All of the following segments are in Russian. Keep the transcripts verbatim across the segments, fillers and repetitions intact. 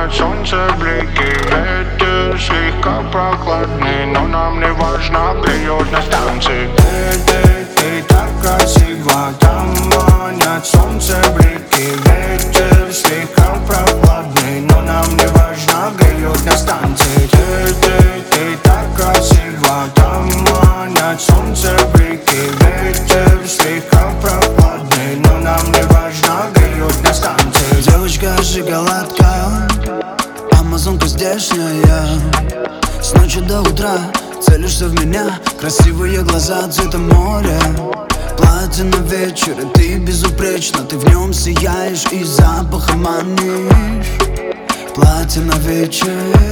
манят солнце блики. Ветер слегка прохладный, но нам не важно, греет на станции. Ты, ты, ты так красива, там манят солнце блики. Ветер слегка прохладный, но нам не важно, греет на станции. Ты, ты, ты так красива, там манят солнце блики. Ветер слегка прохладный, но нам не важно, греет на станции. Девочка-шоколадка, амазонка здешняя. С ночи до утра целишься в меня. Красивые глаза цвета моря. Платье на вечер, и ты безупречна. Ты в нем сияешь и запахом манишь. Платье на вечер,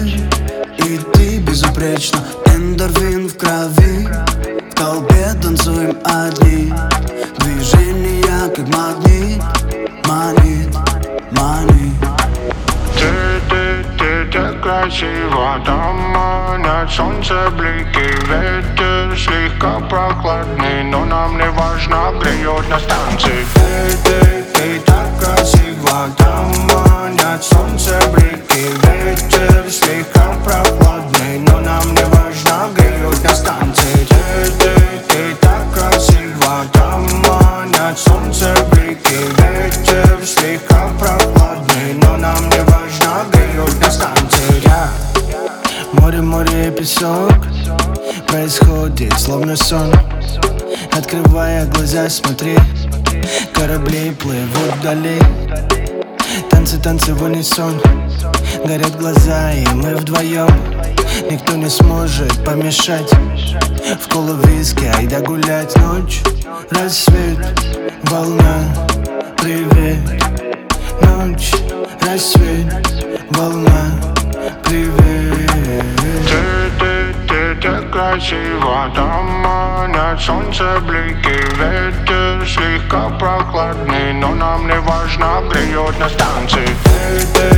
и ты безупречна. Эндорфин в крови, в толпе танцуем одни. Движения как магнит, манит, манит. Ты, ты, ты так красива, там манят солнце блики. Ветер слегка прохладный, но нам не важно, греет на станции. Ты, ты, ты так красива, там манят солнце блики. Ветер слегка прохладный, но нам не важно, греет на станции. Ты, ты, ты так красива, там манят солнце блики. Ветер слегка прохладный, но нам не важно, греет на станции. Я море, море и песок, происходит словно сон. Открывая глаза, смотри, корабли плывут вдали. Танцы, танцы в унисон, горят глаза, и мы вдвоем. Никто не сможет помешать. В колу виски, айда гулять. Ночь, рассвет, волна, привет. Ночь, рассвет, волна, привет. Ты, ты, ты так красива, там манят солнце блики. Ветер слегка прохладный, но нам не важно, греет на станции. Ты, ты,